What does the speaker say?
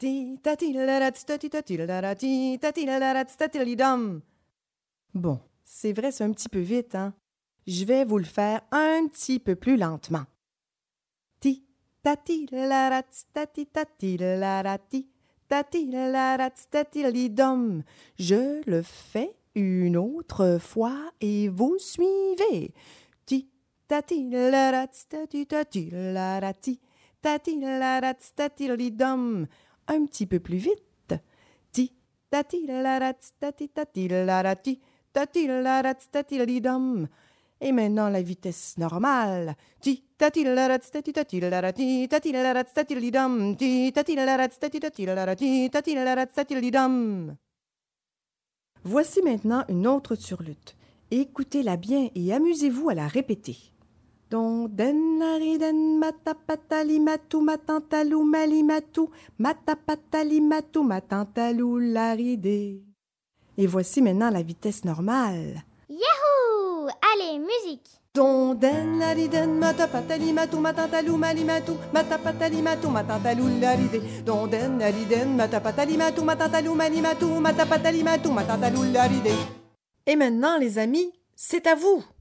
Ti tati la ra ti tati tati la ra ti tati la ra ti tati li dom. Bon, c'est vrai, c'est un petit peu vite, hein? Je vais vous le faire un petit peu plus lentement. Ti tati la ra ti tati la ra ti tati la ra ti tati li dom. Je le fais une autre fois et vous suivez. Ti tati la ra ti tati la ra ti tati la ra ti tati li dom. Un petit peu plus vite. Ti tati la ra ti tati la ra ti tati la ra ti tati li dom. Et maintenant la vitesse normale. Ti tati la ra ti tati la ra ti tati la ra ti tati li dom. Ti tati la ra ti tati la ra ti tati la ra ti tati li dom. Voici maintenant une autre turlute. Écoutez-la bien et amusez-vous à la répéter. Don den lariden matapatali matu matantalou malimatu matapatali matu matantalou laride. Et voici maintenant la vitesse normale. Yahoo! Allez, musique! Don den lariden matapatali matu matantalou malimatu matapatali matu matantalou laride. Don den lariden matapatali matu matantalou malimatu matapatali matu matantalou laride. Et maintenant les amis, c'est à vous!